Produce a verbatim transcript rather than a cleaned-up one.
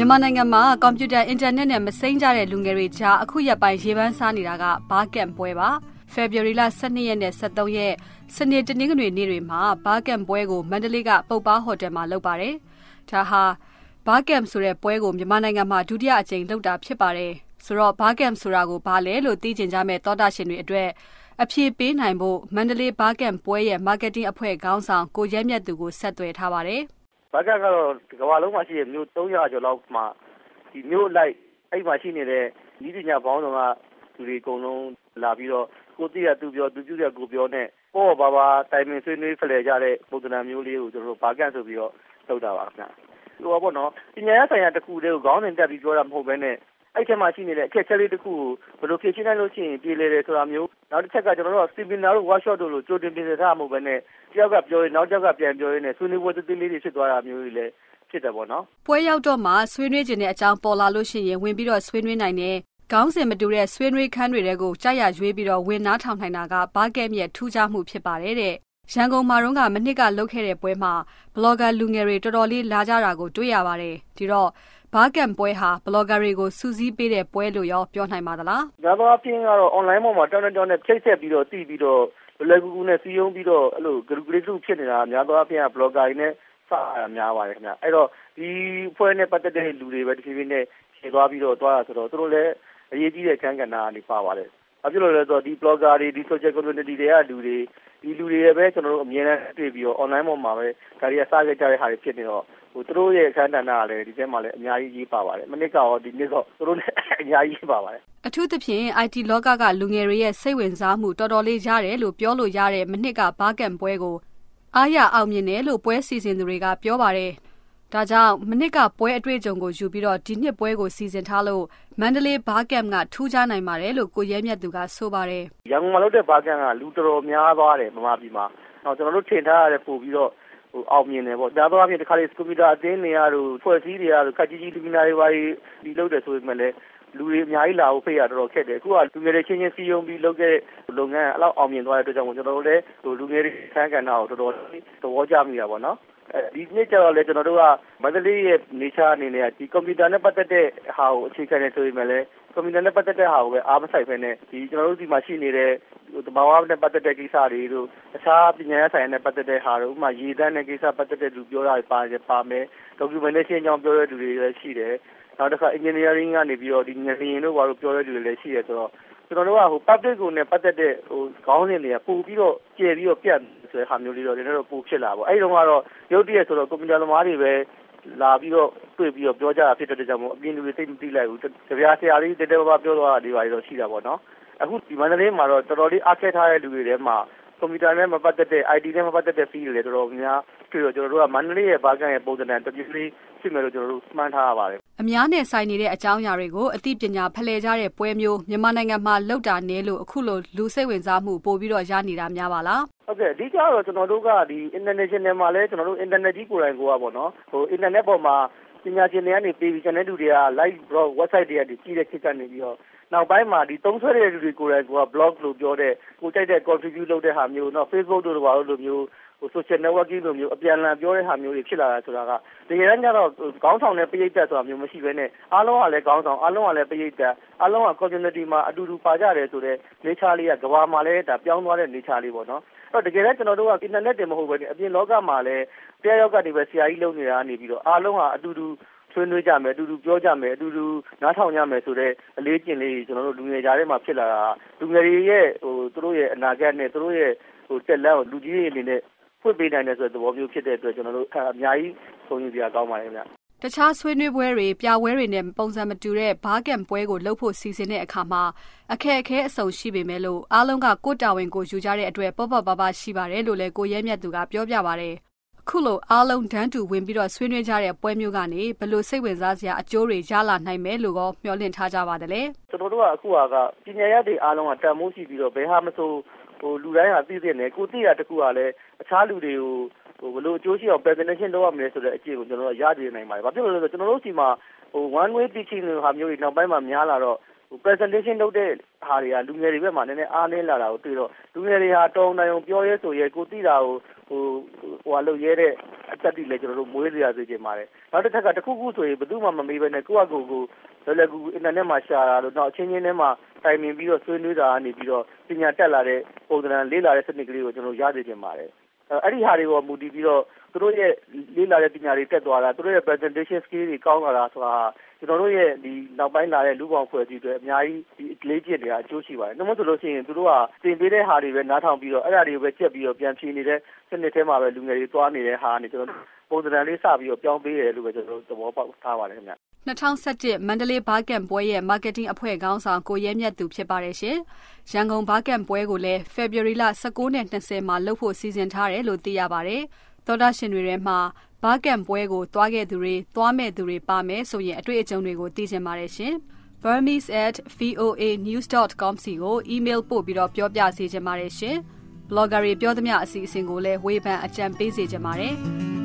မြန်မာနိုင်ငံမှာကွန်ပျူတာအင်တာနက်နဲ့မစိမ်းကြတဲ့လူငယ်တွေကြားအခုရက်ပိုင်းရေပန်းစားနေတာကဘားကမ်ပွဲပါဖေဖော်ဝါရီလ十二ရက်နဲ့十三ရက်စနေတနင်္ဂနွေနေ့တွေမှာဘားကမ်ပွဲကိုမန္တလေးကပုပ်ပါဟိုတယ်မှာလုပ်ပါတယ်ဒါဟာဘားကမ်ဆိုတဲ့ပွဲကိုမြန်မာနိုင်ငံမှာဒုတိယအကြိမ်လုပ်တာဖြစ်ပါတယ်ဆိုတော့ဘားကမ်ဆိုတာကိုဘာလဲလို့သိချင်ကြမဲ့သောတာရှင်တွေအတွက်အဖြေပေးနိုင်ဖို့မန္တလေးဘားကမ်ပွဲရဲ့ marketing အဖွဲ့ခေါင်းဆောင်ကိုရဲမြတ်သူကိုဆက်သွယ်ထားပါတယ်ဘာကကတော့ကမ္ဘာလုံးမှာရှိတဲ့မြို့သုံးရာကျော်လောက်မှာဒီမြို့လိုက်အဲ့မှာရှိနေတဲ့ဤပညာဘောင်းဆောင်ကသူတွေအကုန်လုံးလာပြီးတော့ကိုသိရသူပြောသူပြုရကိုပြောနဲ့ပေါ့ဘာဘာတိုင်ပင်ဆွေးနွေးဖလှယ်ကြတဲ့ပုံစံမျိုးလေးကိုကျွန်တော်တို့ဘာကဆိုပြီးတော့လုပ်တာပါခင်ဗျာဟိုပေါ့နော်ပညာရေးဆိုင်ရာတစ်ခုတည်းကိုခေါင်းစဉ်တက်ပြီးပြောတာမဟုတ်ဘဲနဲ့အဲ့ထဲမှာရှိနေတဲ့အခက်အခဲလေးတစ်ခုကိုဘယ်လိုဖြေရှင်းနိုင်လို့ရှိရင်ပြေလည်တယ်ဆိုတာမျိုးနောက်တစ်ချက်ကကျွန်တော်တို့ seminar တို့ workshop တို့လိုကြိုတင်ပြင်ဆင်ထားမှာမဟုတ်ဘဲနဲ့တယောက်ကပြောရင်နောက်တစ်ယောက်ကပြန်ပြောရင်းနဲ့ဆွေးနွေးပွဲသေးသေးလေးတွေဖြစ်သွားတာမျိုးတွေလည်းဖြစ်တယ်ပေါ့နော်ပွဲရောက်တော့မှဆွေးနွေးခြင်းတဲ့အကြောင်းပေါ်လာလို့ရှိရင်ဝင်ပြီးတော့ဆွေးနွေးနိုင်တယ်ခေါင်းစဉ်မတူတဲ့ဆွေးနွေးခန်းတွေကိုကြိုက်ရရွေးပြီးတော့ဝင်နားထောင်နိုင်တာကဘားကမ်ရဲ့ထူးခြားမှုဖြစ်ပါတယ်တဲ့ရန်ကုန်မှာတော့ကမနစ်ကလုပ်ခဲ့တဲ့ပွဲမှာဘလော့ဂါလူငယ်တွေတော်တော်လေးလာကြတာကိုတွေ့ရပါတယ်ဒီတော့ဘားကမ်ပွဲဟာဘလော့ဂါတွေကိုစူးစီးပေးတဲ့ပွဲလို့ရောပြောနိုင်ပါသလားဒါတော့အပြင်ကတော့ online ပေါ်မှာတောင်းတောင်းနဲ့ဖိတ်ဆက်ပြီးတော့တည်ပြီးတော့လွယ်ကူကူနဲ့စီယုံပြီးတော့အဲ့လို group group ဖြစ်နေတာအများသောအားဖြင့်က blogger တွေနဲ့စတာများပါတယ်ခင်ဗျအဲ့တော့ဒီဖွဲ့နဲ့ပတ်သက်တဲ့လူတွေပဲတစ်ဖြည်းဖြည်းနဲ့ရှင်းသွားပြီးတော့သွားတာဆိုတော့သူတို့လည်းအရေးကြီးတဲ့အခန်းကဏ္ဍကနေပါပါတယ်ဘာဖြစ်လို့လဲဆိုတော့ဒီ blogger တွေဒီ social community တွေကလူတွေဒီလူတွေပဲကျွန်တော်တို့အမြဲတမ်းတွေ့ပြီးတော့ online ပေါ်မှာပဲဒါတွေကစခဲ့ကြတဲ့ဟာတွေဖြစ်နေတော့ဟိုသူတို့ရဲ့အခန်းကဏ္ဍကလည်းဒီထဲမှာလည်းအများကြီးရေးပါပါတယ်မနစ်ကရောဒီနေ့တော့သူတို့လည်းအများကြီးရေးပါပါတယ်အထူးသဖြင့် I T လောကကလူငယ်တွေရဲ့စိတ်ဝင်စားမှုတော်တော်လေးရတယ်လို့ပြောလို့ရတဲ့မနစ်ကဘားကမ်ပွဲကိုအားရအောင်မြင်တယ်လို့ပွဲစီစဉ်သူတွေကပြောပါတယ်ဒါကြောင့်မနစ်ကပွဲအတွေ့အကြုံကိုယူပြီးတော့ဒီနှစ်ပွဲကိုစီစဉ်ထားလို့မန္တလေးဘားကမ်ကထူးခြားနိုင်ပါတယ်လို့ကိုရဲမြတ်သူကဆိုပါတယ်ရန်ကုန်မှာလုပ်တဲ့ဘားကမ်ကလူတော်တော်များသွားတယ်မမပြည်မှာတော့ကျွန်တော်တို့ထင်ထားရတဲ့ပို့ပြီးတော့ဟိုအောင်မြင်တယ်ပေါ့ဒါတော့အပြင်တစ်ခါလေးကွန်ပျူတာအသင်းတွေရတို့ဖွဲ့စည်းတွေရတို့ခက်ကြီးကြီးလူကြီးတွေပါဒီလုပ်တယ်ဆိုပေမဲ့လည်းလူတွေအများကြီးလာဖို့ဖိတ်ရတော်တော်ခက်တယ်အခုကလူငယ်တွေချင်းချင်းစီယုံပြီးလုပ်တဲ့လုပ်ငန်းအဲ့လောက်အောင်မြင်သွားတဲ့အတွက်ကြောင့်ကျွန်တော်တို့လည်းဟိုလူငယ်တွေခန်းကဏ္ဍကိုတော်တော်သဘောကျမိတာပေါ့နော်အဲဒီနေ့ကျတော့လေကျွန်တော်တို့ကမန္တလေးရဲ့ nature အနေနဲ့ဒီကွန်ပျူတာနဲ့ပတ်သက်တဲ့ဟာကိုအခြေခံနေဆိုပေမဲ့လည်းကွန်ပျူတာနဲ့ပတ်သက်တဲ့ဟာကိုပဲအားမဆိုင်ဘဲနဲ့ဒီကျွန်တော်တို့ဒီမှာရှိနေတဲ့တဘာဝနဲ့ပတ်သက်တဲ့ကိစ္စတွေတို့အခြားပညာရေးဆိုင်ရာနဲ့ပတ်သက်တဲ့ဟာတို့ဥပမာရေတန်းတဲ့ကိစ္စပတ်သက်တဲ့လူပြောတာတွေပါတယ်ပါမယ် documentation အကြောင်းပြောတဲ့လူတွေလည်းရှိတယ်နောက်တစ်ခါ engineering ကနေပြီးတော့ဒီငလျင်တို့ဘာလို့ပြောတဲ့လူတွေလည်းရှိတယ်ဆိုတော့ကျွန်တော်တို့ကဟို public ကိုနဲ့ပတ်သက်တဲ့ဟိုခေါင်းစဉ်တွေကပို့ပြီးတော့ကျယ်ပြီးတော့ပြတ်ဆိုတဲ့ဟာမျိုးလေးတော့ဒီနေ့တော့ပို့ဖြစ်လာပေါ့အဲ့ဒီတော့ကတော့ရုပ်တရက်ဆိုတော့ကွန်ပျူတာသမားတွေပဲလာပြီးတော့တွေ့ပြီးတော့ပြောကြတာဖြစ်တဲ့ကြောင့်မို့အပြင်လူတွေသိမသိလိုက်ဘူးကြပြဆရာလေးတဲတဲဘာဘာပြောသွားတာတွေပါတော့ရှိတာပေါ့နော်အခုဒီမန္တလေးမှာတော့တော်တော်လေးအားခဲထားတဲ့လူတွေထဲမှာကွန်ပျူတာနဲ့မပတ်သက်တဲ့ I T နဲ့မပတ်သက်တဲ့ field တွေတော်တော်များတွေ့တော့ကျွန်တော်တို့ကမန္တလေးရဲ့ဘားကန့်ရဲ့ပုံစံနဲ့တပြည့်လေးဖြစ်မယ်လို့ကျွန်တော်တို့မှန်းထားရပါတယ်အများနဲ့ဆိုင်နေတဲ့အကြောင်းအရာတွေကိုအသိပညာဖလှယ်ကြတဲ့ပွဲမျိုးမြန်မာနိုင်ငံမှာလောက်တာနေလို့အခုလိုလူစိတ်ဝင်စားမှုပို့ပြီးတော့ရနေတာများပါလားဟုတ်ကဲ့အဓိကတော့ကျွန်တော်တို့ကဒီ international မှာလဲကျွန်တော်တို့ internet ကြီးကိုယ်တိုင်ကိုကပေါ့နော်ဟို internet ပေါ်မှာပညာရှင်တွေကနေပေးပြီး channel တူတွေက live blog website တွေကနေကြီးတဲ့ခေတ်ကနေပြီးတော့နောက်ပိုင်းမှာဒီသုံးဆွဲတဲ့လူတွေကိုယ်တိုင်ကိုက blog လို့ပြောတဲ့ကိုကြိုက်တဲ့ contribute လုပ်တဲ့ဟာမျိုးเนาะ Facebook တို့ဘာလို့လိုမျိုးဟို social networking လိုမျိုးအပြန်အလှန်ပြောတဲ့ဟာမျိုးတွေဖြစ်လာတာဆိုတာကတကယ်တမ်းကျတော့ခေါင်းဆောင်တဲ့ပရိသတ်ဆိုတာမျိုးမရှိဘဲနဲ့အားလုံးကလည်းခေါင်းဆောင်အားလုံးကလည်းပရိသတ်အားလုံးက community မှာအတူတူပါကြတယ်ဆိုတဲ့ nature လေးကကမ္ဘာမှာလည်းဒါပြောင်းသွားတဲ့ nature လေးပေါ့နော်အဲ့တော့တကယ်တမ်းကျွန်တော်တို့က internet တင်မဟုတ်ဘဲနဲ့အပြင်လောကမှာလည်းတရားရောက်ကနေပဲဆရာကြီးလုပ်နေတာနေပြီးတော့အားလုံးကအတူတူဆွေးနွေးကြမယ်အတူတူပြောကြမယ်အတူတူနားထောင်ကြမယ်ဆိုတဲ့အလေးကျင့်လေးကျွန်တော်တို့လူငယ်ကြားထဲမှာဖြစ်လာတာလူငယ်တွေရဲ့ဟိုသူတို့ရဲ့အနာဂတ်နဲ့သူတို့ရဲ့ဟိုတက်လန်းကိုလူကြီးတွေအနေနဲ့ဖွင့်ပေးနိုင်တဲ့ဆိုတဲ့သဘောမျိုးဖြစ်တဲ့အတွက်ကျွန်တော်တို့အများကြီးဆုံးဖြတ်စရာကောင်းပါတယ်ခင်ဗျတခြားဆွေးနွေးပွဲတွေပြပွဲတွေနဲ့ပုံစံမတူတဲ့ဘားကမ်ပွဲကိုလှုပ်ဖို့စီစဉ်တဲ့အခါမှာအခက်အခဲအစုံရှိပေမဲ့လို့အားလုံးကကိုယ်တာဝန်ကိုယူကြတဲ့အတွက်ပေါ့ပေါ့ပါပါရှိပါတယ်လို့လည်းကိုရဲမြတ်သူကပြောပြပါတယ်ခုလိုအားလုံးတန်းတူဝင်ပြီးတော့ဆွေးနွေးကြတဲ့ပွဲမျိုးကနေဘယ်လိုစိတ်ဝင်စားစရာအကျိုးတွေရလာနိုင်မယ်လို့ရောမျှော်လင့်ထားကြပါတယ်လေကျွန်တော်တို့ကအခုကပညာရေးတွေအားလုံးကတန်မိုးရှိပြီးတော့ဘယ်ဟာမဆိုဟိုလူတိုင်းဟာသိသိနေကိုသိရတကူကလည်းအခြားလူတွေကိုဟိုဘယ်လိုအကျိုးရှိအောင် presentation လုပ်ရမလဲဆိုတဲ့အကျင့်ကိုကျွန်တော်တို့ရည်ရနိုင်ပါတယ်။ဘာဖြစ်လို့လဲဆိုတော့ကျွန်တော်တို့စီမှာဟို one way teaching လိုဟာမျိုးတွေနောက်ပိုင်းမှာများလာတော့ဟို presentation လုပ်တဲ့ဟာတွေကလူငယ်တွေဘက်မှာနည်းနည်းအားနည်းလာတာကိုတွေ့တော့လူငယ်တွေဟာတုံတိုင်အောင်ပြောရဲဆိုရဲကိုသိတာကိုဟိုဟိုဟာလုပ်ရဲတဲ့အသက်တွေလည်းကျွန်တော်တို့မွေးစရာစေချင်ပါတယ်နောက်တစ်ခါကတစ်ခုခုဆိုရင်ဘယ်သူမှမမေးဘဲနဲ့ကိုယ့်အကူကိုလောလောကူအင်တာနက်မှာရှာတာလို့နောက်အချင်းချင်းထဲမှာတိုင်ပင်ပြီးတော့ဆွေးနွေးတာကနေပြီးတော့ပညာတက်လာတဲ့ပုံစံလေးလာတဲ့စနစ်ကလေးကိုကျွန်တော်ရစေချင်ပါတယ်အဲ့ဒီဟာတွေကိုမူတည်ပြီးတော့သူတို့ရဲ့လေးလာတဲ့ပညာတွေတက်သွားတာသူတို့ရဲ့ presentation skill တွေကောင်းလာတာဆိုတာကျွန်တော်တို့ရဲ့ဒီနောက်ပိုင်းလာတဲ့လူပေါင်းဖွဲ့စည်းတွေအများကြီးဒီလေးကျင့်တွေအကျိုးရှိပါတယ်။နှမဆိုလို့ရှိရင်သူတို့ကသင်ပေးတဲ့ဟာတွေပဲနားထောင်ပြီးတော့အဲ့ဒါတွေကိုပဲကြက်ပြီးတော့ပြန်ဖြေနေတဲ့စနစ်ထဲမှာပဲလူငယ်တွေသွားနေတဲ့ဟာကနေကျွန်တော်ပုံစံလေးစပြီးတော့ပြောင်းပေးတယ်လို့ပဲကျွန်တော်တို့သဘောပေါက်ထားပါတယ်ခင်ဗျ။၂၀၁၁မန္တလေးဘားကန့်ပွဲရဲ့ marketing အဖွဲ့ခေါင်းဆောင်ကိုရဲမြတ်သူဖြစ်ပါတယ်ရှင်။ရန်ကုန်ဘားကန့်ပွဲကိုလည်း February လ၁၉နဲ့၂၀မှာလုပ်ဖို့စီစဉ်ထားတယ်လို့သိရပါတယ်။သောတာရှင်တွေထဲမှာဘားကန့်ပွဲကိုသွားခဲ့သူတွေသွားမဲ့သူတွေပါမယ်ဆိုရင်အတွေ့အကြုံတွေကိုသိချင်ပါတယ်ရှင်။ burmese at v o a news dot com စီကို email ပို့ပြီးတော့ပြောပြစေချင်ပါတယ်ရှင်။ blogger တွေပြောသမျှအစီအစဉ်ကိုလည်းဝေဖန်အကြံပေးစေချင်ပါတယ်။